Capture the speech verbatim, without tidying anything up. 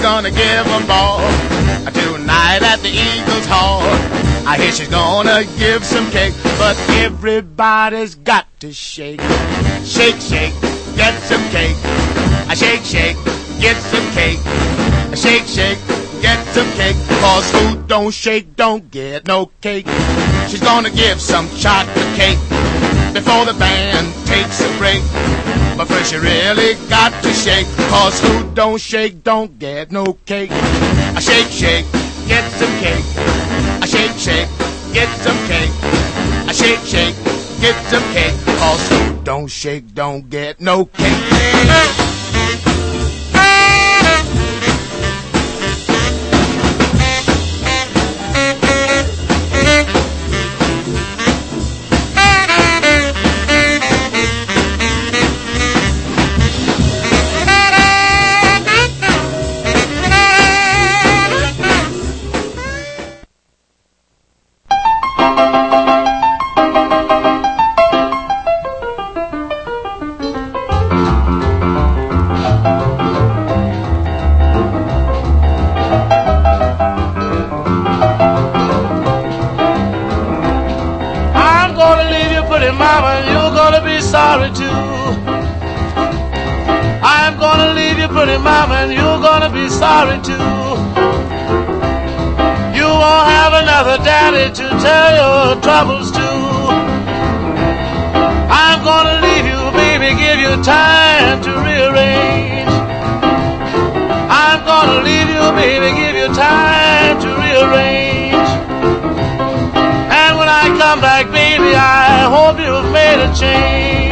gonna give a ball tonight at the Eagles Hall. I hear she's gonna give some cake, but everybody's got to shake. Shake, shake, get some cake. I shake, shake, get some cake. I shake, shake, get some cake. Cause who don't shake don't get no cake. She's gonna give some chocolate cake before the band takes a break. But first you really got to shake. Cause who don't shake don't get no cake. I shake, shake, get some cake. I shake, shake, get some cake. I shake, shake, get some cake. Cause who don't shake don't get no cake. Mama, you're gonna be sorry too. I'm gonna leave you, pretty mama, and you're gonna be sorry too. You won't have another daddy to tell your troubles to. I'm gonna leave you, baby, give you time to rearrange. I'm gonna leave you, baby, give you time to rearrange. And when I come back, baby, I hope you've made a change.